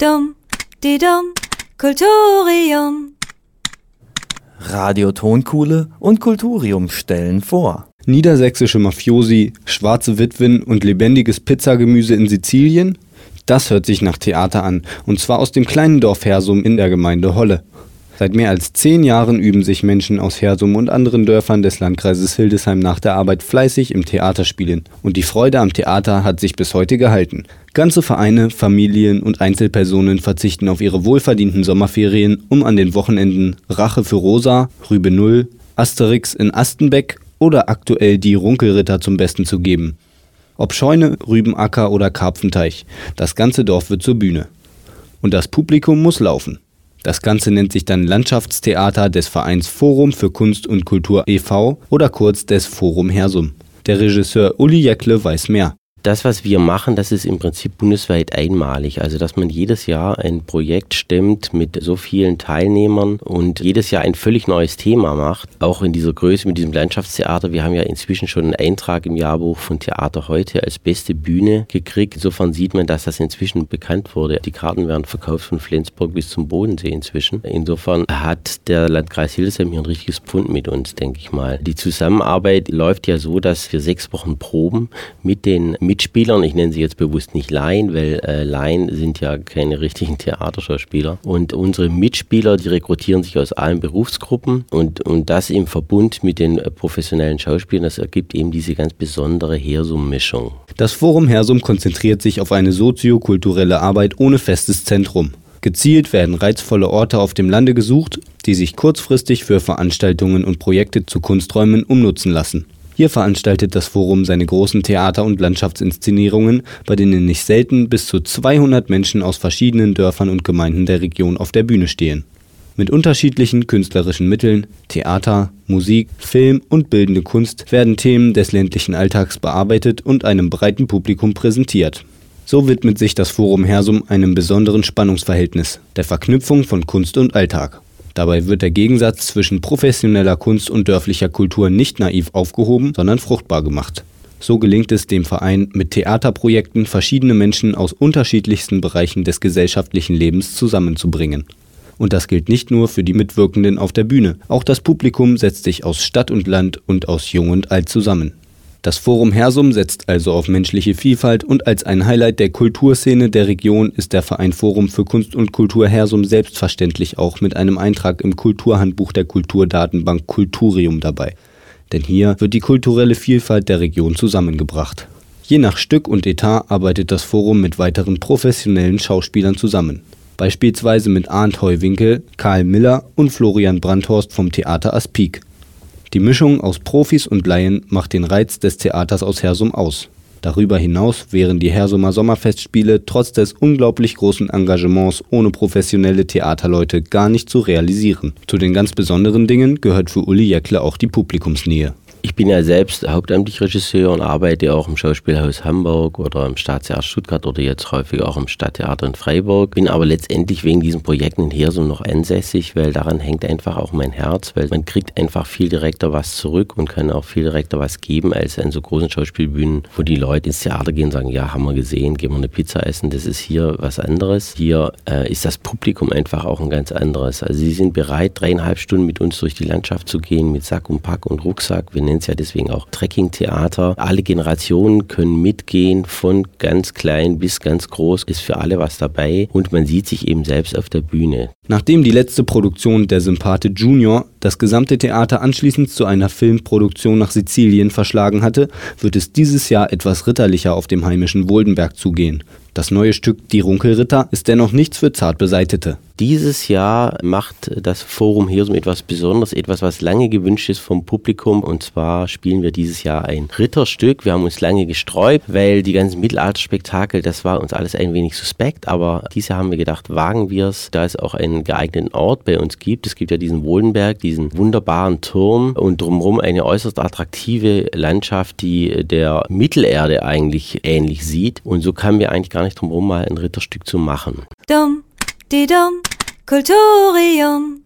Dum, di dum, Kulturium. Radio Tonkuhle und Kulturium stellen vor. Niedersächsische Mafiosi, schwarze Witwen und lebendiges Pizzagemüse in Sizilien? Das hört sich nach Theater an, und zwar aus dem kleinen Dorf Hersum in der Gemeinde Holle. Seit mehr als 10 Jahren üben sich Menschen aus Hersum und anderen Dörfern des Landkreises Hildesheim nach der Arbeit fleißig im Theaterspielen. Und die Freude am Theater hat sich bis heute gehalten. Ganze Vereine, Familien und Einzelpersonen verzichten auf ihre wohlverdienten Sommerferien, um an den Wochenenden Rache für Rosa, Rübe Null, Asterix in Astenbeck oder aktuell die Runkelritter zum Besten zu geben. Ob Scheune, Rübenacker oder Karpfenteich, das ganze Dorf wird zur Bühne. Und das Publikum muss laufen. Das Ganze nennt sich dann Landschaftstheater des Vereins Forum für Kunst und Kultur e.V. oder kurz des Forum Hersum. Der Regisseur Uli Jäckle weiß mehr. Das, was wir machen, das ist im Prinzip bundesweit einmalig. Also, dass man jedes Jahr ein Projekt stemmt mit so vielen Teilnehmern und jedes Jahr ein völlig neues Thema macht. Auch in dieser Größe mit diesem Landschaftstheater. Wir haben ja inzwischen schon einen Eintrag im Jahrbuch von Theater heute als beste Bühne gekriegt. Insofern sieht man, dass das inzwischen bekannt wurde. Die Karten werden verkauft von Flensburg bis zum Bodensee inzwischen. Insofern hat der Landkreis Hildesheim hier ein richtiges Pfund mit uns, denke ich mal. Die Zusammenarbeit läuft ja so, dass wir 6 Wochen proben mit den Mitspielern, ich nenne sie jetzt bewusst nicht Laien, weil Laien sind ja keine richtigen Theaterschauspieler. Und unsere Mitspieler, die rekrutieren sich aus allen Berufsgruppen und das im Verbund mit den professionellen Schauspielern, das ergibt eben diese ganz besondere Hersum-Mischung. Das Forum Hersum konzentriert sich auf eine soziokulturelle Arbeit ohne festes Zentrum. Gezielt werden reizvolle Orte auf dem Lande gesucht, die sich kurzfristig für Veranstaltungen und Projekte zu Kunsträumen umnutzen lassen. Hier veranstaltet das Forum seine großen Theater- und Landschaftsinszenierungen, bei denen nicht selten bis zu 200 Menschen aus verschiedenen Dörfern und Gemeinden der Region auf der Bühne stehen. Mit unterschiedlichen künstlerischen Mitteln, Theater, Musik, Film und bildende Kunst werden Themen des ländlichen Alltags bearbeitet und einem breiten Publikum präsentiert. So widmet sich das Forum Hersum einem besonderen Spannungsverhältnis, der Verknüpfung von Kunst und Alltag. Dabei wird der Gegensatz zwischen professioneller Kunst und dörflicher Kultur nicht naiv aufgehoben, sondern fruchtbar gemacht. So gelingt es dem Verein, mit Theaterprojekten verschiedene Menschen aus unterschiedlichsten Bereichen des gesellschaftlichen Lebens zusammenzubringen. Und das gilt nicht nur für die Mitwirkenden auf der Bühne. Auch das Publikum setzt sich aus Stadt und Land und aus Jung und Alt zusammen. Das Forum Hersum setzt also auf menschliche Vielfalt und als ein Highlight der Kulturszene der Region ist der Verein Forum für Kunst und Kultur Hersum selbstverständlich auch mit einem Eintrag im Kulturhandbuch der Kulturdatenbank Kulturium dabei. Denn hier wird die kulturelle Vielfalt der Region zusammengebracht. Je nach Stück und Etat arbeitet das Forum mit weiteren professionellen Schauspielern zusammen. Beispielsweise mit Arndt Heuwinkel, Karl Miller und Florian Brandhorst vom Theater Aspik. Die Mischung aus Profis und Laien macht den Reiz des Theaters aus Hersum aus. Darüber hinaus wären die Hersumer Sommerfestspiele trotz des unglaublich großen Engagements ohne professionelle Theaterleute gar nicht zu realisieren. Zu den ganz besonderen Dingen gehört für Uli Jäckle auch die Publikumsnähe. Ich bin ja selbst hauptamtlich Regisseur und arbeite auch im Schauspielhaus Hamburg oder im Staatstheater Stuttgart oder jetzt häufig auch im Stadttheater in Freiburg. Bin aber letztendlich wegen diesen Projekten in Hersum noch ansässig, weil daran hängt einfach auch mein Herz, weil man kriegt einfach viel direkter was zurück und kann auch viel direkter was geben als an so großen Schauspielbühnen, wo die Leute ins Theater gehen und sagen, ja, haben wir gesehen, gehen wir eine Pizza essen. Das ist hier was anderes. Hier ist das Publikum einfach auch ein ganz anderes. Also sie sind bereit, 3,5 Stunden mit uns durch die Landschaft zu gehen, mit Sack und Pack und Rucksack. Wir nennen es ja deswegen auch Trekkingtheater. Alle Generationen können mitgehen, von ganz klein bis ganz groß, ist für alle was dabei und man sieht sich eben selbst auf der Bühne. Nachdem die letzte Produktion der Sympathe Junior das gesamte Theater anschließend zu einer Filmproduktion nach Sizilien verschlagen hatte, wird es dieses Jahr etwas ritterlicher auf dem heimischen Woldenberg zugehen. Das neue Stück Die Runkelritter ist dennoch nichts für Zartbeseitete. Dieses Jahr macht das Forum Hersum etwas Besonderes, etwas, was lange gewünscht ist vom Publikum. Und zwar spielen wir dieses Jahr ein Ritterstück. Wir haben uns lange gesträubt, weil die ganzen Mittelalterspektakel, das war uns alles ein wenig suspekt. Aber dieses Jahr haben wir gedacht, wagen wir es, da es auch einen geeigneten Ort bei uns gibt. Es gibt ja diesen Woldenberg, diesen wunderbaren Turm und drumherum eine äußerst attraktive Landschaft, die der Mittelerde eigentlich ähnlich sieht. Und so kamen wir eigentlich gar nicht drum herum, mal ein Ritterstück zu machen. Dum, di dum, Kulturium.